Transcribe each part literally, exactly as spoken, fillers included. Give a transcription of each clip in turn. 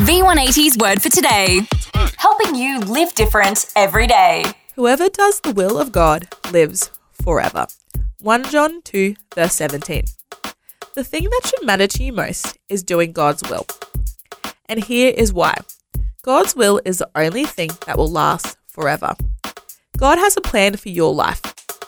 V one eighty's word for today. Helping you live different every day. Whoever does the will of God lives forever. First John two, verse seventeen. The thing that should matter to you most is doing God's will. And here is why. God's will is the only thing that will last forever. God has a plan for your life.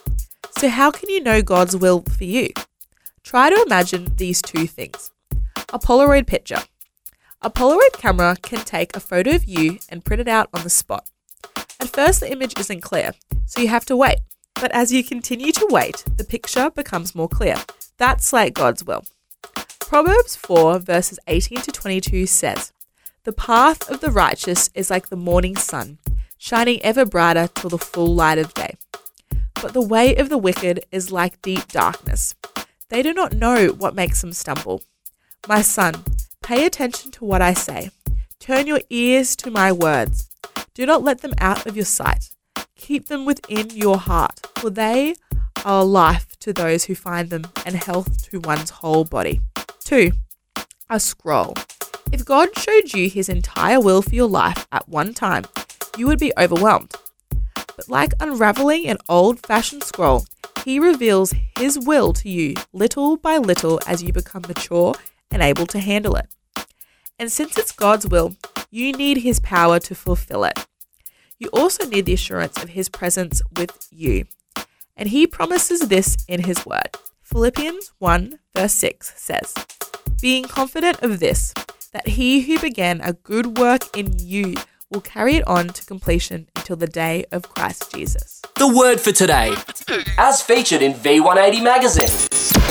So how can you know God's will for you? Try to imagine these two things. A Polaroid picture. A Polaroid camera can take a photo of you and print it out on the spot. At first the image isn't clear, so you have to wait. But as you continue to wait, the picture becomes more clear. That's like God's will. Proverbs four verses eighteen to twenty-two says, "The path of the righteous is like the morning sun, shining ever brighter till the full light of day. But the way of the wicked is like deep darkness. They do not know what makes them stumble. My son, pay attention to what I say. Turn your ears to my words. Do not let them out of your sight. Keep them within your heart, for they are life to those who find them and health to one's whole body." Two, a scroll. If God showed you his entire will for your life at one time, you would be overwhelmed. But like unraveling an old-fashioned scroll, he reveals his will to you little by little as you become mature and able to handle it. And since it's God's will, you need his power to fulfill it. You also need the assurance of his presence with you. And he promises this in his word. Philippians one verse six says, "Being confident of this, that he who began a good work in you will carry it on to completion until the day of Christ Jesus." The word for today, as featured in V one eighty magazine.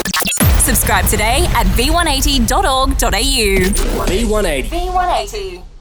Subscribe today at v one eighty dot org dot a u. V one eighty. V one eighty.